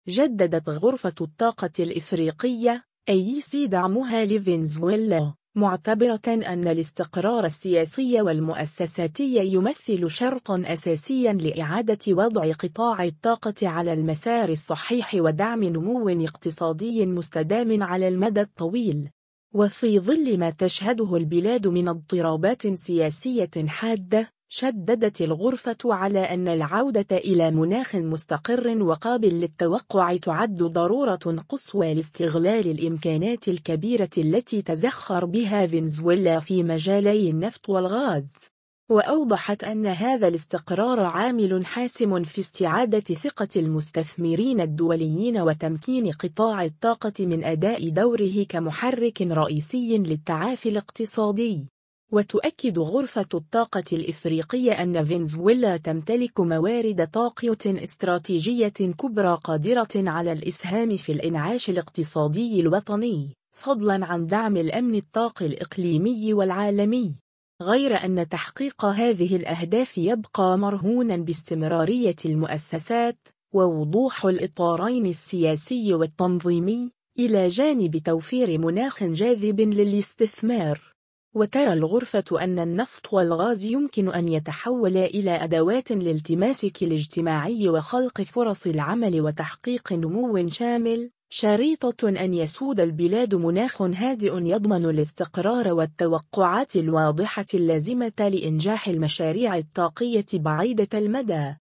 جددت غرفة الطاقة الإفريقية (AEC) دعمها لفنزويلا، معتبرة أن الاستقرار السياسي والمؤسساتي يمثل شرطاً أساسياً لإعادة وضع قطاع الطاقة على المسار الصحيح ودعم نمو اقتصادي مستدام على المدى الطويل. وفي ظل ما تشهده البلاد من اضطرابات سياسية حادة، شددت الغرفة على أن العودة إلى مناخ مستقر وقابل للتوقع تعد ضرورة قصوى لاستغلال الإمكانات الكبيرة التي تزخر بها فنزويلا في مجالي النفط والغاز. وأوضحت أن هذا الاستقرار عامل حاسم في استعادة ثقة المستثمرين الدوليين وتمكين قطاع الطاقة من أداء دوره كمحرك رئيسي للتعافي الاقتصادي. وتؤكد غرفة الطاقة الإفريقية أن فنزويلا تمتلك موارد طاقة استراتيجية كبرى قادرة على الإسهام في الإنعاش الاقتصادي الوطني، فضلاً عن دعم الأمن الطاقي الإقليمي والعالمي. غير أن تحقيق هذه الأهداف يبقى مرهوناً باستمرارية المؤسسات ووضوح الإطارين السياسي والتنظيمي، إلى جانب توفير مناخ جاذب للاستثمار. وترى الغرفة أن النفط والغاز يمكن أن يتحول إلى أدوات للتماسك الاجتماعي وخلق فرص العمل وتحقيق نمو شامل، شريطة أن يسود البلاد مناخ هادئ يضمن الاستقرار والتوقعات الواضحة اللازمة لإنجاح المشاريع الطاقية بعيدة المدى.